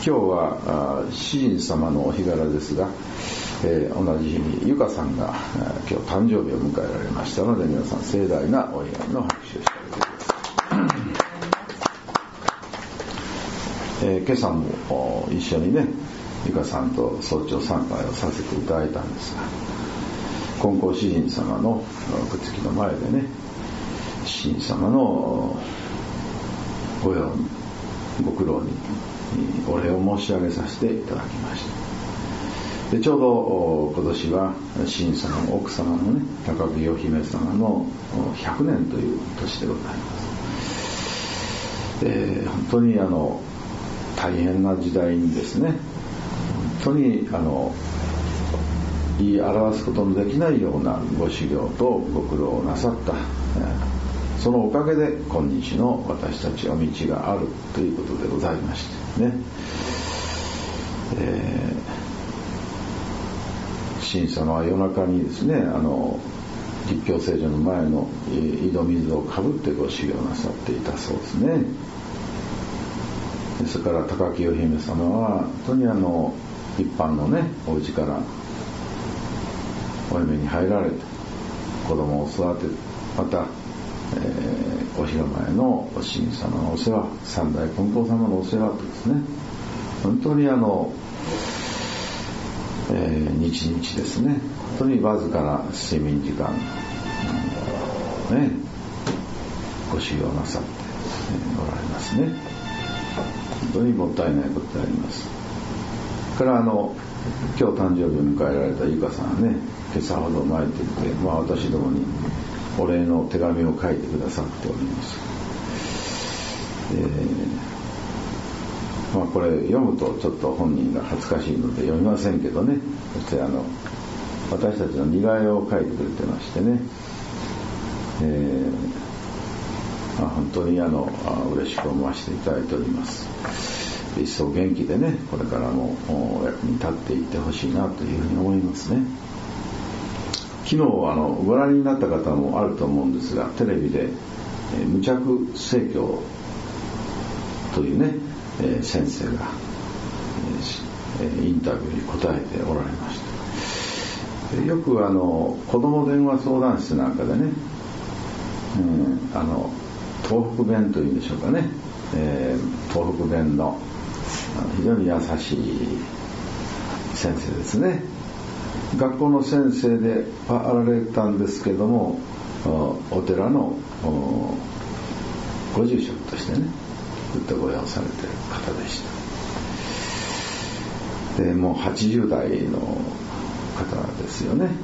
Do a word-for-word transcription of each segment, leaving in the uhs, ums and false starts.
日は詩人様のお日柄ですが、えー、同じ日にゆかさんが今日誕生日を迎えられましたので、皆さん盛大なお祝いの拍手をしてください。えー、今朝も一緒にねゆかさんと早朝参拝をさせていただいたんですが、金光詩人様のくっつきの前でね、詩人様のご用にご苦労にお礼を申し上げさせていただきました。でちょうど今年は詩人様の奥様のね高木お姫様のひゃくねんという年でございます。で本当にあの大変な時代にですね、本当にあの言い表すことのできないようなご修行とご苦労をなさった、そのおかげで今日の私たちは道があるということでございましてね、えー、神様は夜中にですね、あの立教聖所の前の井戸水をかぶってご修行なさっていたそうですね。それから高木お姫様は本当にあの一般のねお家からお嫁に入られて子供を育て、また、えー、お広間へのお神様のお世話、三代金光様のお世話とですね、本当にあの、えー、日々ですね、本当にわずかな睡眠時間、うん、ねご修行なさって、えー、おられますね。本当にもったいないことであります。からあの今日誕生日を迎えられたゆかさんはね、今朝ほど前にて、まあ、私どもにお礼の手紙を書いてくださっております。えーまあ、これ読むとちょっと本人が恥ずかしいので読みませんけどね、そしてあの私たちの似顔絵を書いてくれてましてね、えーまあ、本当にあの嬉しく思わせていただいております。一層元気でねこれからもお役に立っていってほしいなというふうに思いますね。昨日あのご覧になった方もあると思うんですが、テレビで、えー、無着聖教というね、えー、先生が、えー、インタビューに答えておられました。よくあの子ども電話相談室なんかでね、うん、あの東北弁というんでしょうかね、えー、東北弁の非常に優しい先生ですね。学校の先生であられたんですけども、お寺のご住職としてねずっとご用されている方でした。でもうはちじゅう代の方ですよね。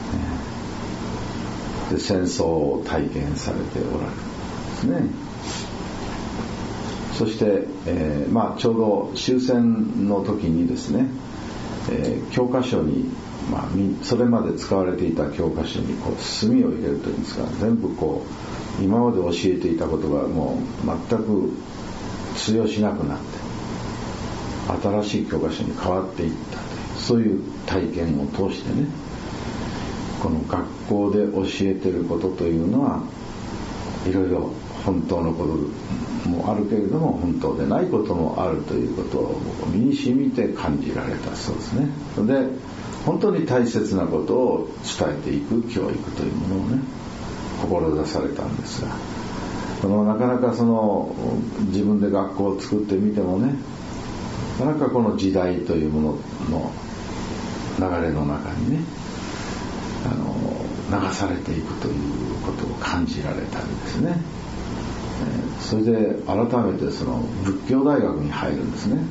で戦争を体験されておられるんですね。そして、えーまあ、ちょうど終戦の時にですね、えー、教科書に、まあ、それまで使われていた教科書にこう墨を入れるというんですか、全部こう今まで教えていたことがもう全く通用しなくなって新しい教科書に変わっていったという、そういう体験を通してね、この学校で教えていることというのはいろいろ本当のこともあるけれども本当でないこともあるということを身に染みて感じられたそうですね。で本当に大切なことを伝えていく教育というものをね志されたんですが、そのなかなかその自分で学校を作ってみてもね、なかなかこの時代というものの流れの中にねあの流されていくということを感じられたりですね、えー、それで改めてその仏教大学に入るんですね。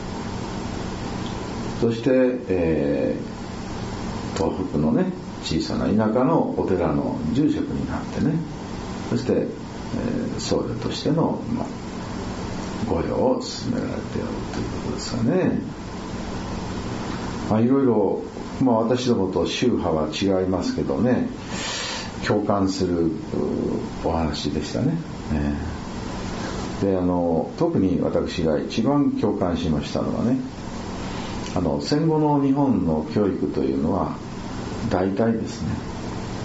そして、えー、東北のね小さな田舎のお寺の住職になってね、そして、えー、僧侶としての、まあ、御用を進められておるということですかね。まあ、いろいろ、まあ、私どもと宗派は違いますけどね、共感するお話でしたね。えー、であの特に私が一番共感しましたのはね、あの戦後の日本の教育というのは大体ですね、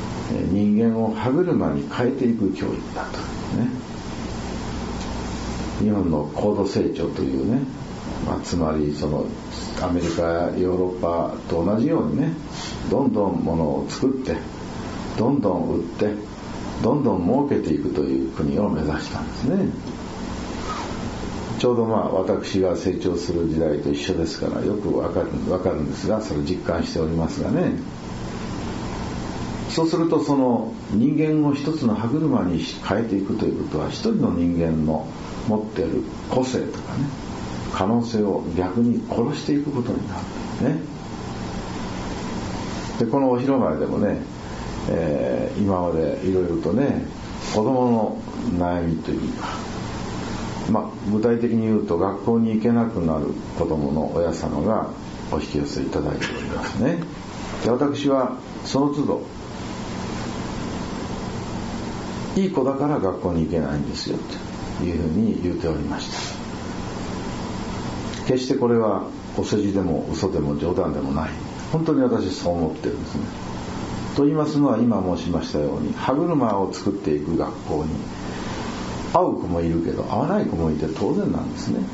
人間を歯車に変えていく教育だとね。 日本の高度成長というね、まあ、つまりそのアメリカやヨーロッパと同じようにね、どんどん物を作ってどんどん売ってどんどん儲けていくという国を目指したんですね。ちょうどまあ私が成長する時代と一緒ですからよくわかる、わかるんですが、それを実感しておりますがね。そうするとその人間を一つの歯車に変えていくということは、一人の人間の持っている個性とかね、可能性を逆に殺していくことになるね。でこのお広場でもね、えー、今までいろいろとね、子供の悩みというか、まあ、具体的に言うと学校に行けなくなる子供の親様がお引き寄せいただいておりますね。で私はその都度、いい子だから学校に行けないんですよというふうに言っておりました。決してこれはお世辞でも嘘でも冗談でもない、本当に私そう思ってるんですね。と言いますのは、今申しましたように歯車を作っていく学校に合う子もいるけど合わない子もいて当然なんですね。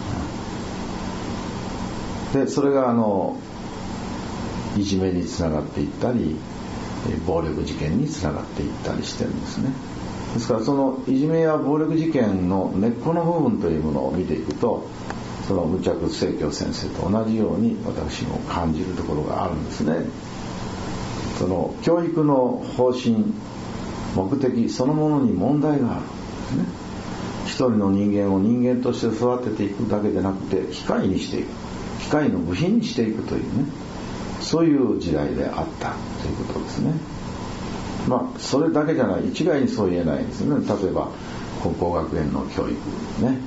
でそれがあのいじめにつながっていったり暴力事件につながっていったりしてるんですね。ですからそのいじめや暴力事件の根っこの部分というものを見ていくと、その無着清教先生と同じように私も感じるところがあるんですね。その教育の方針、目的そのものに問題があるんですね。一人の人間を人間として育てていくだけでなくて、機械にしていく、機械の部品にしていくというね、そういう時代であったということですね。まあそれだけじゃない、一概にそう言えないんですね。例えば高校学園の教育ね、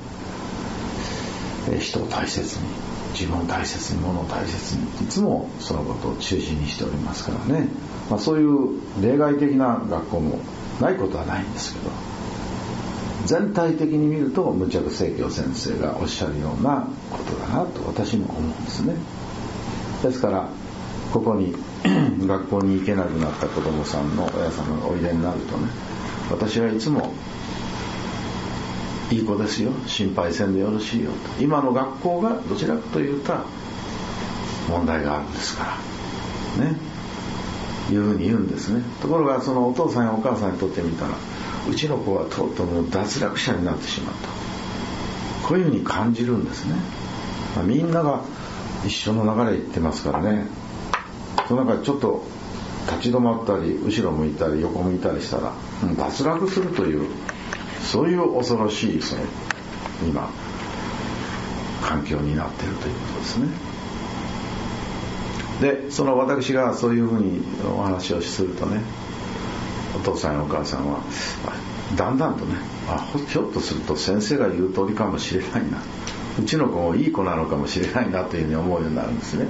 人を大切に、自分を大切に、物を大切に、いつもそのことを中心にしておりますからね。まあ、そういう例外的な学校もないことはないんですけど、全体的に見ると無着清教先生がおっしゃるようなことだなと私も思うんですね。ですからここに学校に行けなくなった子どもさんの親様がおいでになるとね、私はいつもいい子ですよ、心配せんでよろしいよと、今の学校がどちらかというと問題があるんですからね、いうふうに言うんですね。ところがそのお父さんやお母さんにとってみたら、うちの子はとうとうもう脱落者になってしまった、こういうふうに感じるんですね。まあ、みんなが一緒の流れ行ってますからね。その中でちょっと立ち止まったり後ろ向いたり横向いたりしたら、うん、脱落するという、そういう恐ろしいその今環境になっているということですね。でその私がそういうふうにお話をするとね、お父さんやお母さんはだんだんとね、あ、ひょっとすると先生が言う通りかもしれないな、うちの子もいい子なのかもしれないなというふうに思うようになるんですね。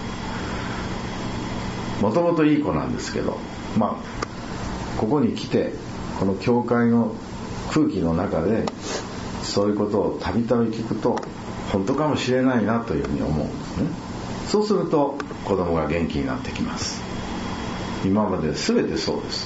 もともといい子なんですけど、まあここに来てこの教会の空気の中でそういうことをたびたび聞くと本当かもしれないなというふうに思うんですね。そうすると子供が元気になってきます。今まで全てそうです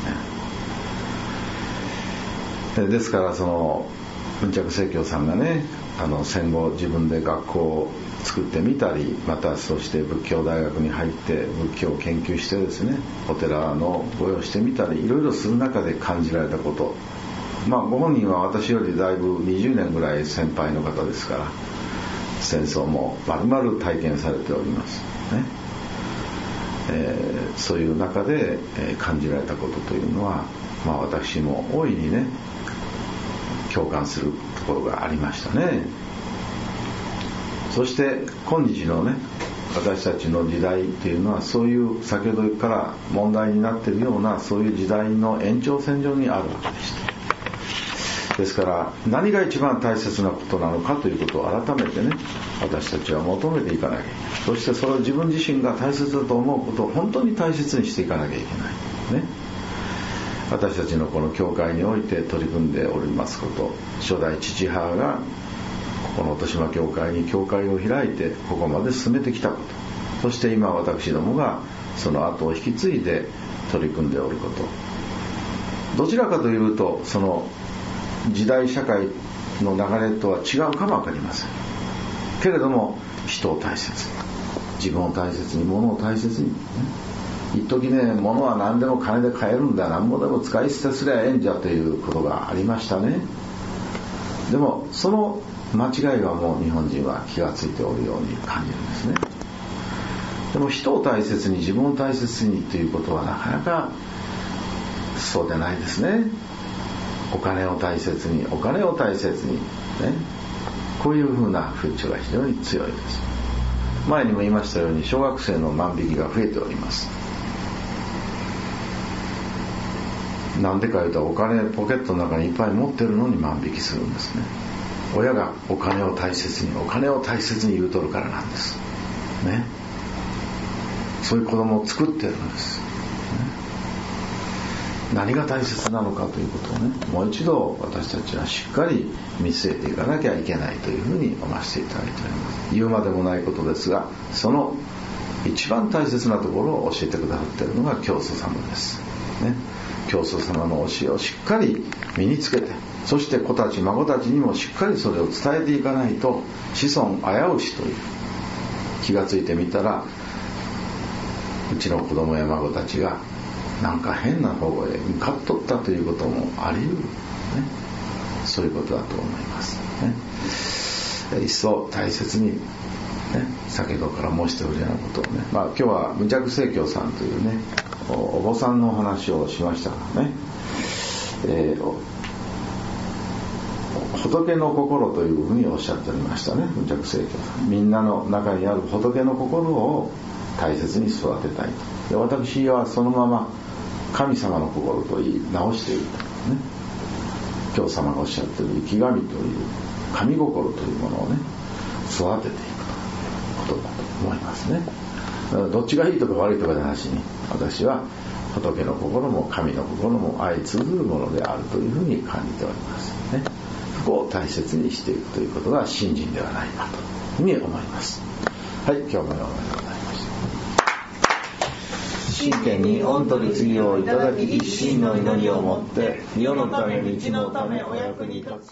ね。ですからその無着清教さんがね、あの戦後自分で学校を作ってみたり、またそして仏教大学に入って仏教を研究してですね、お寺の御用してみたり、いろいろする中で感じられたこと、まあご本人は私よりだいぶにじゅうねんぐらい先輩の方ですから、戦争もまるまる体験されておりますね。えー、そういう中で、えー、感じられたことというのは、まあ私も大いにね共感するところがありましたね。そして今日のね私たちの時代っていうのは、そういう先ほどから問題になっているようなそういう時代の延長線上にあるわけでした。ですから何が一番大切なことなのかということを改めてね、私たちは求めていかなきゃいけない。そしてそれを自分自身が大切だと思うことを本当に大切にしていかなきゃいけないね。私たちのこの教会において取り組んでおりますこと、初代父母がこの豊島教会に教会を開いてここまで進めてきたこと、そして今私どもがその後を引き継いで取り組んでおること、どちらかというとその時代社会の流れとは違うかも分かりませんけれども、人を大切に、自分を大切に、物を大切に、ね、一時ね、物は何でも金で買えるんだ、何もでも使い捨てすりゃええんじゃということがありましたね。でもその間違いはもう日本人は気がついておるように感じるんですね。でも人を大切に、自分を大切にということはなかなかそうでないですね。お金を大切に、お金を大切に、ね、こういうふうな風潮が非常に強いです。前にも言いましたように、小学生の万引きが増えております。なんでかいうと、お金ポケットの中にいっぱい持ってるのに万引きするんですね。親がお金を大切に、お金を大切に言うとるからなんですね。そういう子供を作ってるんです、ね、何が大切なのかということをね、もう一度私たちはしっかり見据えていかなきゃいけないというふうに思わせていただいております。言うまでもないことですが、その一番大切なところを教えてくださっているのが教祖様です、ね、教祖様の教えをしっかり身につけて、そして子たち孫たちにもしっかりそれを伝えていかないと子孫危うしという、気がついてみたらうちの子供や孫たちがなんか変な方へ向かっとったということもあり得る、ね、そういうことだと思いますね。一層大切に、ね、先ほどから申しておるようなことをね、まあ、今日は無着聖教さんというね、お坊さんのお話をしましたからね、えー、仏の心というふうにおっしゃっておりましたね、無着聖教さん。みんなの中にある仏の心を大切に育てたいと。で、私はそのまま神様の心と言い直していると、ね、教様がおっしゃっている生き神という神心というものをね、育てていくということだと思いますね。どっちがいいとか悪いとかの話に、私は仏の心も神の心も相通ずるものであるというふうに感じておりますね。そこを大切にしていくということが信心ではないかというふうに思います。はい、今日もようございます。真剣に御取り次ぎをいただき、一心の祈りをもって世のため道のためお役に立つ。